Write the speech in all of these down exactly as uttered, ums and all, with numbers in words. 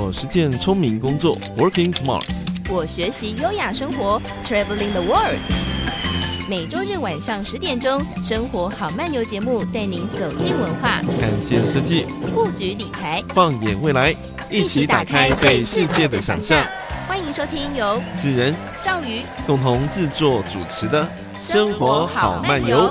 我实践聪明工作 Working Smart， 我学习优雅生活 Traveling the World。每周日晚上十点钟，生活好漫游节目带您走进文化， 看见设计， 布局理财， 放眼未来，一起打开对世界的想象。 欢迎收听由智仁、 笑鱼共同制作主持的生活好漫游。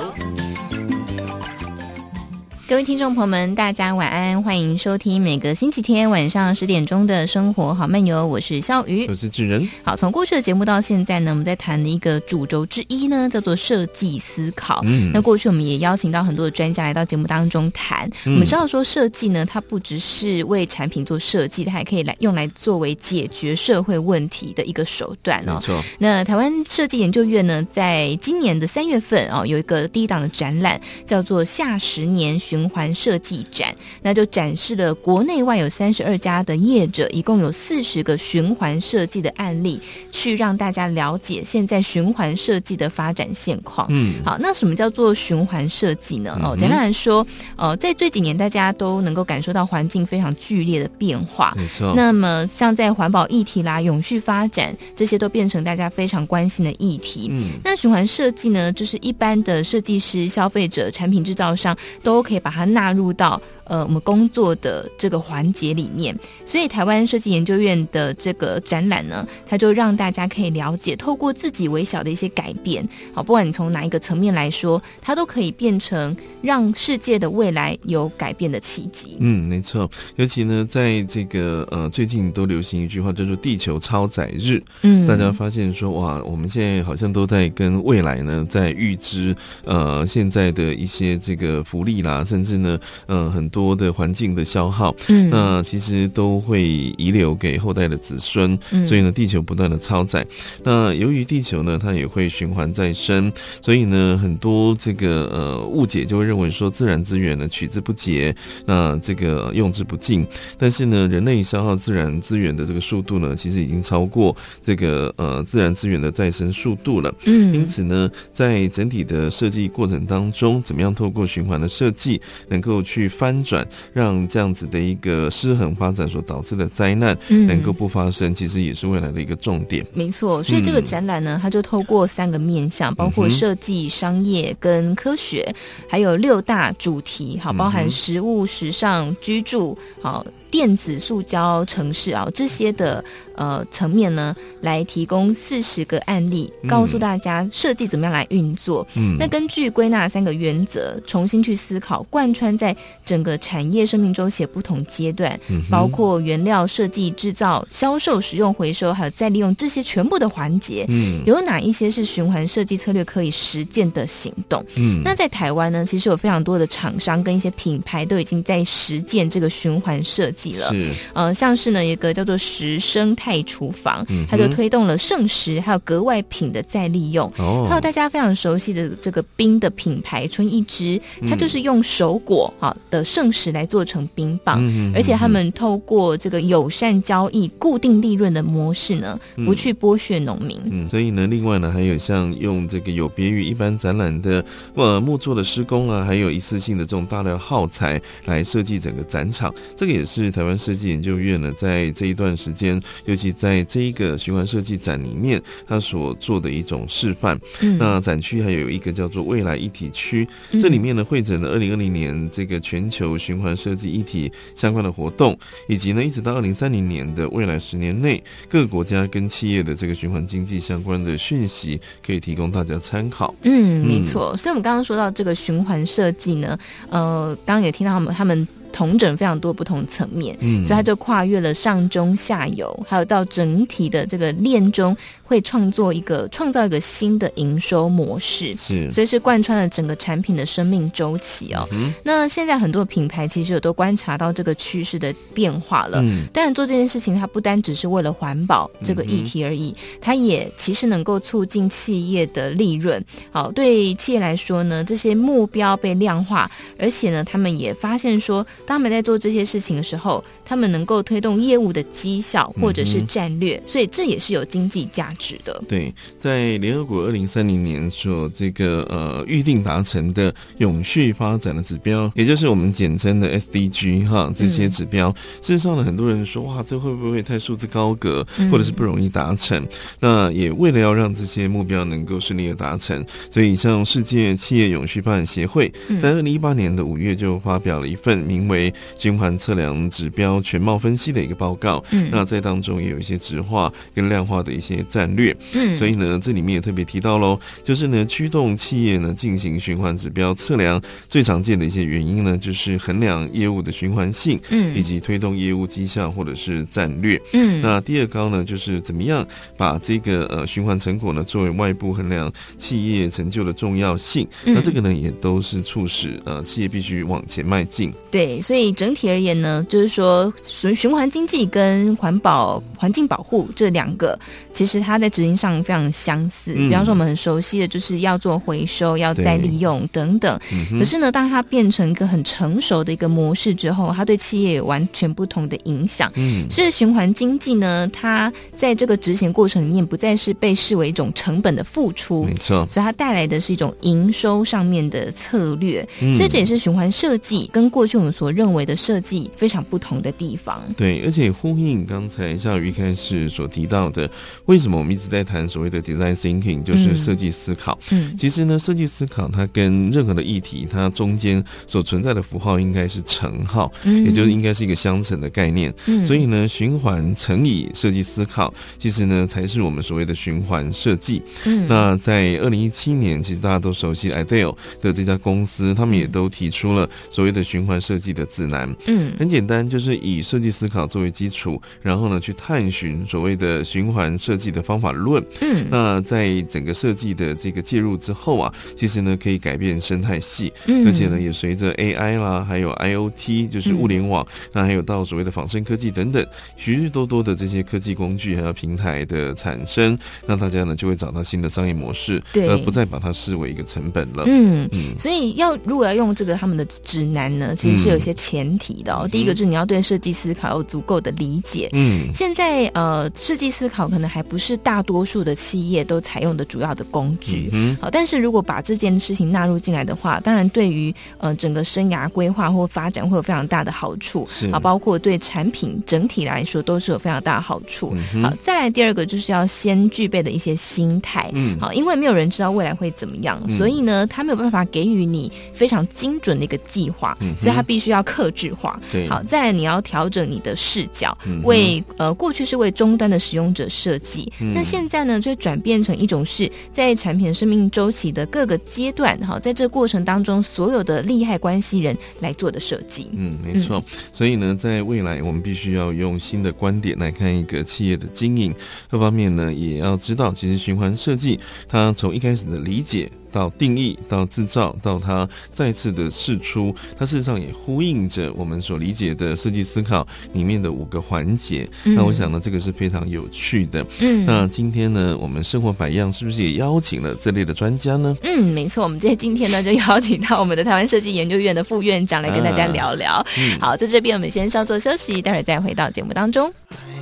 各位听众朋友们，大家晚安，欢迎收听每个星期天晚上十点钟的生活好漫游，我是笑鱼， 我是智仁。好， 从过去的节目到现在呢，我们在谈的一个主轴之一呢，叫做设计思考。嗯，那过去我们也邀请到很多的专家来到节目当中谈。嗯、我们知道说设计呢，它不只是为产品做设计，它还可以来用来作为解决社会问题的一个手段哦。 没错。 那台湾设计研究院呢，在今年的三月份哦，有一个第一档的展览，叫做下十年循环设计展，那就展示了国内外有三十二家的业者，一共有四十个循环设计的案例，去让大家了解现在循环设计的发展现况。嗯，好，那什么叫做循环设计呢？哦，简单来说，呃，在这几年大家都能够感受到环境非常剧烈的变化， 没错。 那么像在环保议题啦、永续发展，这些都变成大家非常关心的议题。嗯，那循环设计呢，就是一般的设计师、消费者、产品制造商都可以把它纳入到呃我们工作的这个环节里面。所以台湾设计研究院的这个展览呢，它就让大家可以了解，透过自己微小的一些改变，好，不管你从哪一个层面来说，它都可以变成让世界的未来有改变的契机。 嗯，没错。尤其呢，在这个呃最近都流行一句话叫做地球超载日。嗯，大家发现说哇，我们现在好像都在跟未来呢在预知呃现在的一些这个福利啦，甚至呢呃很多的环境的消耗，嗯，那其实都会遗留给后代的子孙。嗯，所以呢，地球不断的超载。那由于地球呢，它也会循环再生，所以呢，很多这个呃误解就会认为说，自然资源呢取之不竭，那这个用之不尽。但是呢，人类消耗自然资源的这个速度呢，其实已经超过这个呃自然资源的再生速度了。嗯，因此呢，在整体的设计过程当中，怎么样透过循环的设计，能够去翻转，让这样子的一个失衡发展所导致的灾难能够不发生，其实也是未来的一个重点。 没错，所以这个展览呢，它就透过三个面向，包括设计、商业跟科学，还有六大主题，好，包含食物、时尚、居住，好，电子、塑胶、城市啊，这些的呃层面呢，来提供四十个案例，告诉大家设计怎么样来运作。嗯，那根据归纳三个原则，重新去思考，贯穿在整个产业生命周期的不同阶段，嗯、包括原料设计、制造、销售、使用、回收，还有再利用这些全部的环节，嗯，有哪一些是循环设计策略可以实践的行动？嗯，那在台湾呢，其实有非常多的厂商跟一些品牌都已经在实践这个循环设计了，是呃，像是呢一个叫做食生态厨房，嗯、它就推动了剩食还有格外品的再利用，哦、还有大家非常熟悉的这个冰的品牌春一枝，它就是用手果好的剩食来做成冰棒，嗯、而且他们透过这个友善交易、固定利润的模式呢，不去剥削农民。 嗯，所以呢，另外呢，还有像用这个有别于一般展览的呃木作的施工啊，还有一次性的这种大量耗材来设计整个展场，这个也是台湾设计研究院呢，在这一段时间，尤其在这一个循环设计展里面，它所做的一种示范。嗯、那展区还有一个叫做未来一体区，嗯、这里面呢汇整了二零二零年这个全球循环设计议题相关的活动，以及呢一直到二零三零年的未来十年内各个国家跟企业的这个循环经济相关的讯息，可以提供大家参考。 嗯，没错。所以我们刚刚说到这个循环设计呢，呃，刚刚也听到他们他们。统整非常多不同层面，嗯，所以它就跨越了上中下游，还有到整体的这个链中，会创作一个创造一个新的营收模式，是，所以是贯穿了整个产品的生命周期哦。嗯、那现在很多品牌其实有都观察到这个趋势的变化了，嗯、当然做这件事情，它不单只是为了环保这个议题而已，嗯、它也其实能够促进企业的利润。好，对企业来说呢，这些目标被量化，而且呢，他们也发现说。 当他们在做这些事情的时候，他们能够推动业务的绩效或者是战略、嗯、所以这也是有经济价值的。 对，在联合国二零三零年所这个呃预定达成的永续发展的指标，也就是我们简称的 S D G 哈，这些指标、嗯、事实上呢，很多人说哇，这会不会太数字高阁，或者是不容易达成、嗯、那也为了要让这些目标能够顺利的达成，所以像世界企业永续发展协会在二零一八年的五月就发表了一份名为循环测量指标全貌分析的一个报告、嗯、那在当中也有一些质化跟量化的一些战略、嗯、所以呢这里面也特别提到咯，就是呢驱动企业呢进行循环指标测量最常见的一些原因呢，就是衡量业务的循环性、嗯、以及推动业务绩效或者是战略、嗯、那第二高呢就是怎么样把这个呃循环成果呢作为外部衡量企业成就的重要性、嗯、那这个呢也都是促使呃企业必须往前迈进。 对，所以整体而言呢，就是说循环经济跟环保环境保护这两个其实它在执行上非常相似、嗯、比方说我们很熟悉的就是要做回收要再利用等等、嗯、可是呢当它变成一个很成熟的一个模式之后，它对企业有完全不同的影响。嗯，是循环经济呢，它在这个执行过程里面不再是被视为一种成本的付出， 没错， 所以它带来的是一种营收上面的策略、嗯、所以这也是循环设计跟过去我们所认为的设计非常不同的地方。 对，而且呼应刚才夏宇一开始所提到的，为什么我们一直在谈所谓的 design thinking， 就是设计思考、嗯、其实呢设计思考它跟任何的议题它中间所存在的符号应该是乘号、嗯、也就是应该是一个相乘的概念、嗯、所以呢循环乘以设计思考其实呢才是我们所谓的循环设计、嗯、那在二零一七年其实大家都熟悉 I D E O 的这家公司，他们也都提出了所谓的循环设计的指南。嗯，很简单，就是以设计思考作为基础，然后呢去探寻所谓的循环设计的方法论。嗯，那在整个设计的这个介入之后啊，其实呢可以改变生态系，嗯，而且呢也随着 A I 啦，还有 I O T 就是物联网，嗯、那还有到所谓的仿生科技等等，许许多多的这些科技工具还有平台的产生，那大家呢就会找到新的商业模式， 对， 而不再把它视为一个成本了。 嗯嗯，所以要如果要用这个他们的指南呢，其实是有一些前提的哦。嗯、第一个就是你要对设计思考有足够的理解。嗯，现在呃，设计思考可能还不是大多数的企业都采用的主要的工具。嗯，好，但是如果把这件事情纳入进来的话，当然对于呃整个生涯规划或发展会有非常大的好处。是啊，包括对产品整体来说都是有非常大的好处。嗯、好，再来第二个就是要先具备的一些心态。嗯，好，因为没有人知道未来会怎么样，嗯、所以呢，他没有办法给予你非常精准的一个计划，嗯、所以他必须要客制化。对，好，再来你要调整你的视角，嗯、为呃过去是为终端的使用者设计，嗯、那现在呢就转变成一种是在产品生命周期的各个阶段，好，在这个过程当中所有的利害关系人来做的设计。 嗯，没错。嗯、所以呢，在未来我们必须要用新的观点来看一个企业的经营，各方面呢也要知道，其实循环设计它从一开始的理解到定义到制造到它再次的释出，它事实上也呼应着我们所理解的设计思考里面的五个环节。嗯、那我想呢，这个是非常有趣的。嗯，那今天呢，我们生活百样是不是也邀请了这类的专家呢？ 嗯，没错，我们这今天呢就邀请到我们的台湾设计研究院的副院长来跟大家聊聊。啊嗯、好，在这边我们先稍作休息，待会儿再回到节目当中。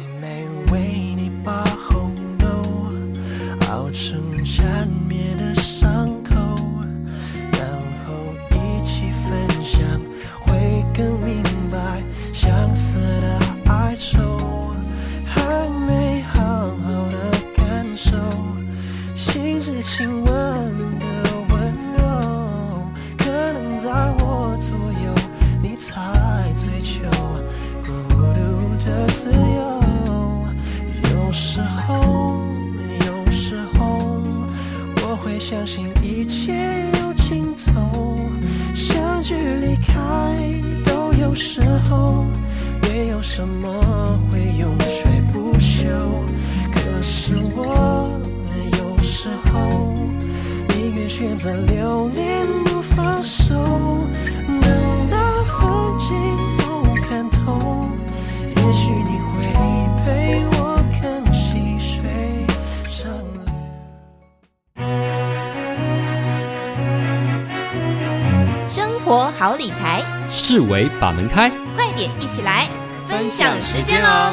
相似的哀愁还没好好的感受，心之亲吻的温柔，可能在我左右你才追求孤独的自由。有时候有时候我会相信一切有尽头，相聚离开都有时候，没有什么会永垂不朽。可是我有时候宁愿选择留恋不放手，等到风景都看透，也许你会陪我看细水长流。 生活好理财， 视为把门开， 快点一起来分享时间喽！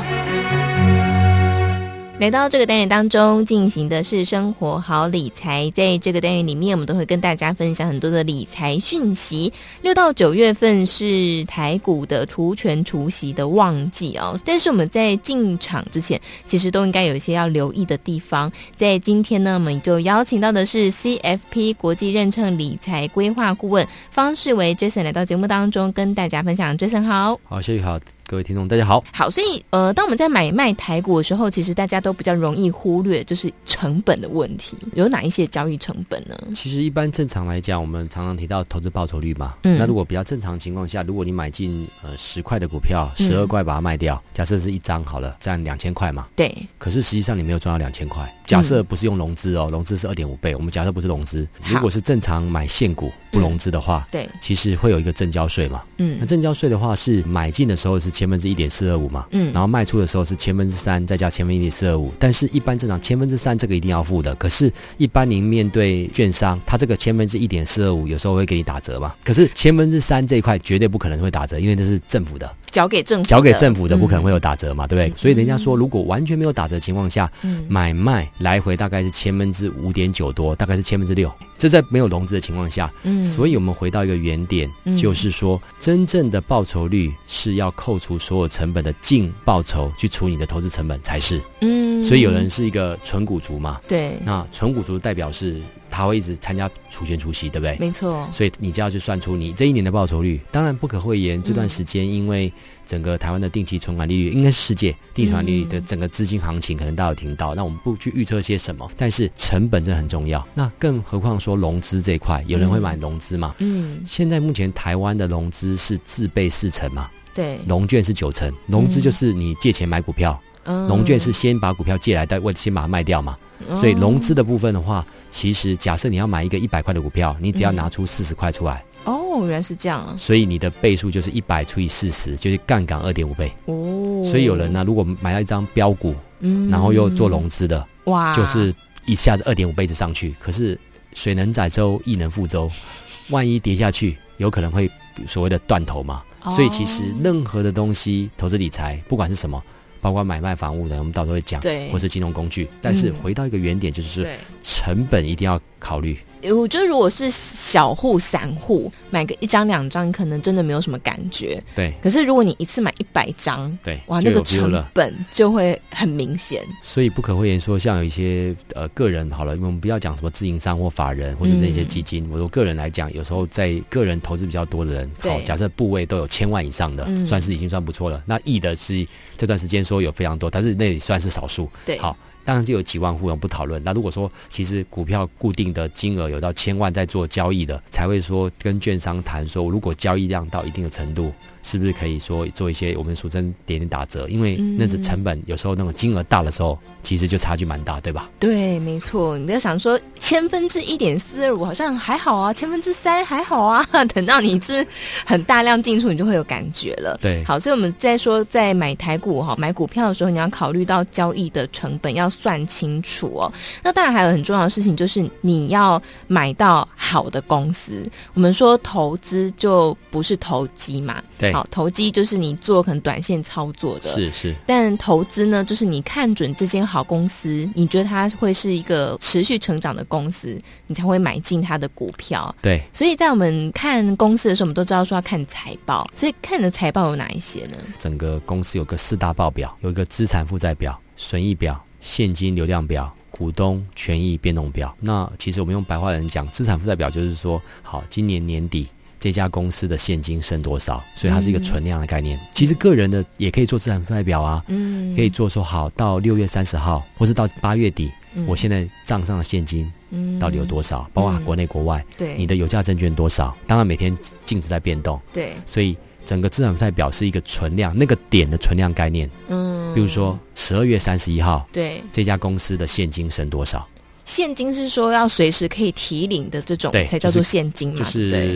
来到这个单元当中进行的是生活好理财，在这个单元里面我们都会跟大家分享很多的理财讯息。六到九月份是台股的除权除息的旺季哦，但是我们在进场之前其实都应该有一些要留意的地方。在今天呢，我们就邀请到的是 C F P 国际认证理财规划顾问方世维 Jason 来到节目当中跟大家分享。 Jason 好。 好，谢谢好，各位听众大家好。 好，所以呃，当我们在买卖台股的时候，其实大家都比较容易忽略就是成本的问题。有哪一些交易成本呢？ 其实一般正常来讲，我们常常提到投资报酬率嘛。 嗯， 那如果比较正常的情况下，如果你买进呃十块的股票，十二块把它卖掉，嗯，假设是一张好了，占两千块嘛。 对。 可是实际上你没有赚到两千块。假设不是用融资哦，融资是二点五倍。我们假设不是融资，如果是正常买现股不融资的话， 嗯，对， 其实会有一个证交税嘛。嗯，那证交税的话是买进的时候是千分之一点四二五嘛。嗯，然后卖出的时候是千分之三，再加千分之一点四二五。但是一般正常千分之三这个一定要付的。可是，一般您面对券商，它这个千分之一点四二五有时候会给你打折嘛。可是千分之三这一块绝对不可能会打折，因为这是政府的。 交给政府的， 交给政府的不可能会有打折嘛，嗯，对不对？ 嗯， 所以人家说，如果完全没有打折的情况下，嗯，买卖来回大概是千分之五点九多，大概是千分之六，这在没有融资的情况下，嗯，所以我们回到一个原点，嗯，就是说，真正的报酬率是要扣除所有成本的净报酬去除你的投资成本才是，嗯，所以有人是一个纯股族嘛， 对， 那纯股族代表是他会一直参加除权除息，对不对？ 没错。 所以你就要去算出你这一年的报酬率。当然不可讳言，这段时间因为整个台湾的定期存款利率，应该是世界定期存款利率的整个资金行情，可能大家有听到。那我们不去预测些什么，但是成本真的很重要。那更何况说融资这一块，有人会买融资嘛？嗯，现在目前台湾的融资是自备四成嘛？ 对， 融券是九成。融资就是你借钱买股票，嗯，融券是先把股票借来，但先把它卖掉嘛。所以融资的部分的话，其实假设你要买一个一百块的股票，你只要拿出四十块出来。 嗯，哦，原来是这样啊！ 所以你的倍数就是一百除以四十，就是杠杆二点五倍。哦，所以有人呢，如果买到一张标股，嗯，然后又做融资的，哇，就是一下子二点五倍子上去。可是水能载舟，亦能覆舟，万一跌下去，有可能会所谓的断头嘛。哦，所以其实任何的东西，投资理财，不管是什么。包括买卖房屋的，我们到时候会讲，对，或是金融工具。但是回到一个原点，就是成本一定要考虑。 我觉得如果是小户散户买个一张两张可能真的没有什么感觉， 对。 可是如果你一次买一百张， 对， 哇，那个成本就会很明显。 所以不可讳言说，像有一些呃个人好了，我们不要讲什么自营商或法人或者这些基金，嗯，我说个人来讲，有时候在个人投资比较多的人，好，假设部位都有千万以上的，嗯，算是已经算不错了。那亿的是这段时间说有非常多，但是那里算是少数。对，好。当然就有几万户，我们不讨论。那如果说其实股票固定的金额有到千万在做交易的，才会说跟券商谈说，如果交易量到一定的程度，是不是可以说做一些我们俗称点点打折？因为那是成本，有时候那种金额大的时候，其实就差距蛮大，对吧？ 对，没错。你不要想说千分之一点四二五好像还好啊，千分之三还好啊，等到你是很大量进出，你就会有感觉了。 对， 好，所以我们在说在买台股哈，买股票的时候，你要考虑到交易的成本要算清楚哦。那当然还有很重要的事情，就是你要买到好的公司。我们说投资就不是投机嘛， 对。 好，投机就是你做可能短线操作的， 是是。 但投资呢，就是你看准这间好公司，你觉得它会是一个持续成长的公司，你才会买进它的股票。 对。 所以在我们看公司的时候，我们都知道说要看财报，所以看的财报有哪一些呢？ 整个公司有个四大报表，有一个资产负债表、损益表、现金流量表、股东权益变动表。那其实我们用白话人讲，资产负债表就是说，好，今年年底这家公司的现金剩多少，所以它是一个存量的概念。嗯，其实个人的也可以做资产负债表啊，嗯，可以做说好到六月三十号，或是到八月底，嗯，我现在账上的现金到底有多少，嗯，包括国内国外，对，你的有价证券多少，当然每天净值在变动，对，所以整个资产负债表是一个存量，那个点的存量概念。嗯，比如说十二月三十一号，对，这家公司的现金剩多少？ 现金是说要随时可以提领的这种才叫做现金嘛， 就是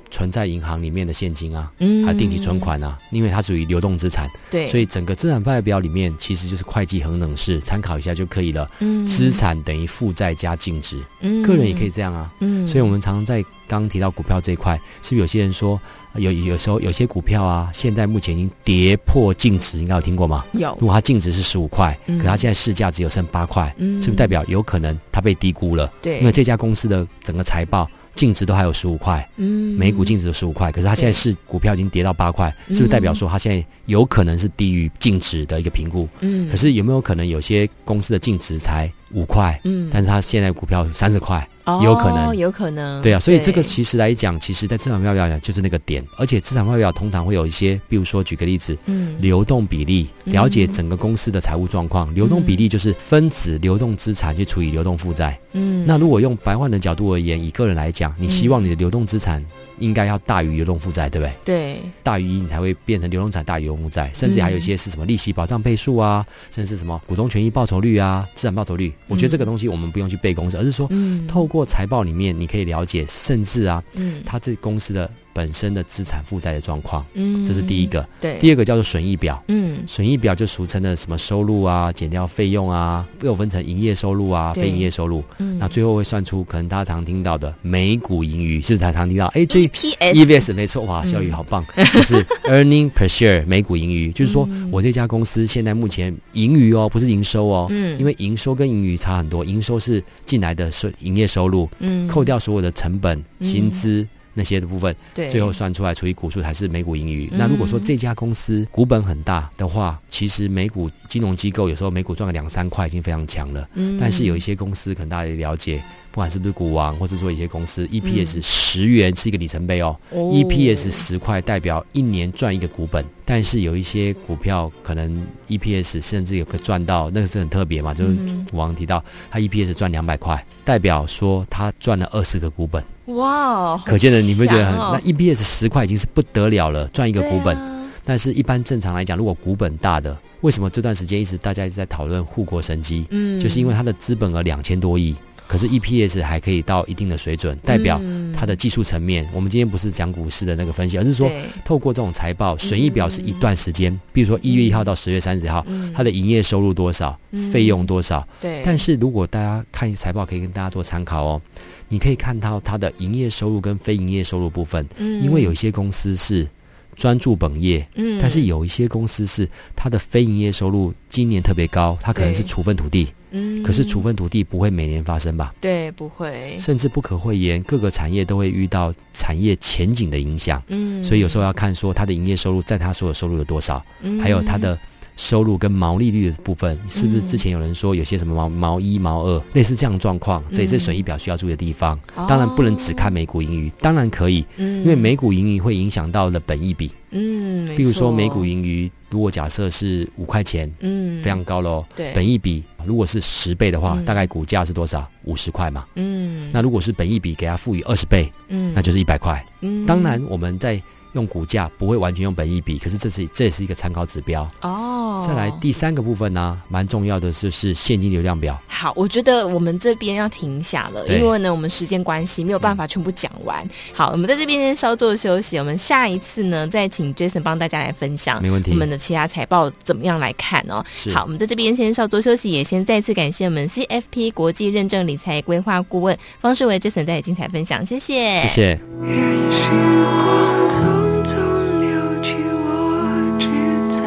存在银行里面的现金啊，嗯，还有定期存款啊，因为它属于流动资产， 对， 所以整个资产负债表里面其实就是会计恒等式，参考一下就可以了。嗯，资产等于负债加净值，嗯，个人也可以这样啊。嗯，所以我们常常在刚刚提到股票这一块，是不是有些人说有有时候有些股票啊，现在目前已经跌破净值，应该有听过吗？ 有。 如果它净值是十五块，嗯，可它现在市价只有剩八块，嗯，是不是代表有可能它被低估了？ 对， 因为这家公司的整个财报净值都还有十五块，嗯，每股净值有十五块，可是它现在是股票已经跌到八块，是不是代表说它现在有可能是低于净值的一个评估？嗯，可是有没有可能有些公司的净值才五块，嗯，但是它现在股票三十块？ 哦， 有可能， 有可能， 对啊，所以这个其实来讲，其实在资产负债表讲就是那个点，而且资产负债表通常会有一些，比如说举个例子，嗯，流动比例，了解整个公司的财务状况，嗯，流动比例就是分子流动资产去除以流动负债，嗯，那如果用白话的角度而言，以个人来讲，你希望你的流动资产应该要大于流动负债，对不对？ 对， 大于一你才会变成流动资产大于流动负债，甚至还有一些是什么利息保障倍数啊，甚至什么股东权益报酬率啊，资产报酬率，我觉得这个东西我们不用去背公式，而是说，嗯，透过财报里面你可以了解，甚至啊，嗯，它这公司的本身的资产负债的状况，嗯，这是第一个。 对， 第二个叫做损益表， 嗯， 损益表就俗称的什么收入啊，减掉费用啊，又分成营业收入啊，非营业收入，嗯，那最后会算出可能大家常听到的每股盈余，是不是才常听到？哎，这 E P S E P S 没错，哇，小雨好棒，嗯，就是 earning per share 每股盈余，就是说我这家公司现在目前盈余哦，不是营收哦，嗯，因为营收跟盈余差很多，营收是进来的收营业收入，嗯，扣掉所有的成本、薪资。嗯那些的部分，对，最后算出来除以股数才是每股盈余，嗯。那如果说这家公司股本很大的话，其实每股金融机构有时候每股赚个两三块已经非常强了，嗯。但是有一些公司可能大家也了解，不管是不是股王，或者说一些公司 E P S 十元是一个里程碑哦，哦 E P S 十块代表一年赚一个股本，但是有一些股票可能 E P S 甚至有个赚到，那个是很特别嘛，就是股王提到他 E P S 赚两百块，代表说他赚了二十个股本。 哇， 可见的你不觉得很，哦，那 E P S 十块已经是不得了了，赚一个股本，啊。但是一般正常来讲，如果股本大的，为什么这段时间一直大家一直在讨论护国神机？嗯，就是因为它的资本额两千多亿。可是 E P S 还可以到一定的水准，代表它的技术层面，嗯，我们今天不是讲股市的那个分析，而是说透过这种财报，损益表是一段时间，嗯，比如说一月一号到十月三十号，嗯，它的营业收入多少，嗯，费用多少，对。但是如果大家看财报，可以跟大家做参考哦，你可以看到它的营业收入跟非营业收入部分，嗯，因为有一些公司是专注本业，嗯，但是有一些公司是它的非营业收入今年特别高，它可能是处分土地。嗯，可是处分土地不会每年发生吧？ 对，不会， 甚至不可讳言，各个产业都会遇到产业前景的影响。嗯，所以有时候要看说它的营业收入占它所有收入的多少，嗯，还有它的收入跟毛利率的部分，是不是之前有人说有些什么毛毛一毛二，类似这样的状况，这也是损益表需要注意的地方。嗯，当然不能只看每股盈余，当然可以，嗯，因为每股盈余会影响到了本益比。嗯，比如说每股盈余，如果假设是五块钱，嗯，非常高咯。对，本益比如果是十倍的话，嗯，大概股价是多少？五十块嘛。嗯，那如果是本益比给它赋予二十倍，嗯，那就是一百块。嗯，当然我们在用股价不会完全用本益比，可是这是这也是一个参考指标哦。再来第三个部分呢，蛮重要的就是现金流量表。 好，我觉得我们这边要停下了，因为呢我们时间关系没有办法全部讲完。嗯，好，我们在这边先稍作休息，我们下一次呢再请 Jason 帮大家来分享， 没问题， 我们的其他财报怎么样来看哦。好，我们在这边先稍作休息，也先再次感谢我们 C F P 国际认证理财规划顾问方世维 Jason 带来精彩分享，谢谢， 谢谢。 任时光匆匆流去，我只在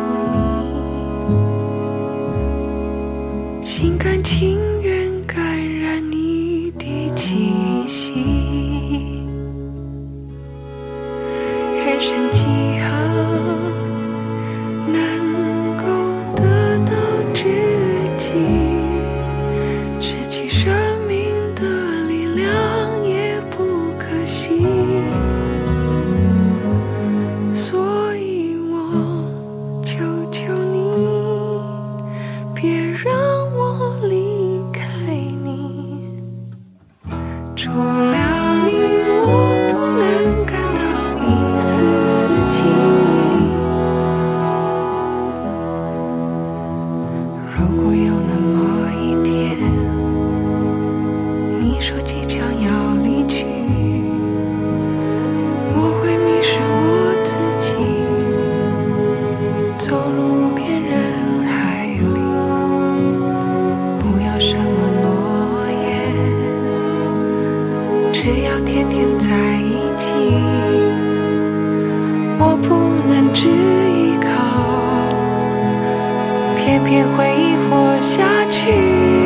乎你，心甘情愿感染你的气息，人生几行能够得到知己，失去生命的力量也不可惜。 片回忆活下去。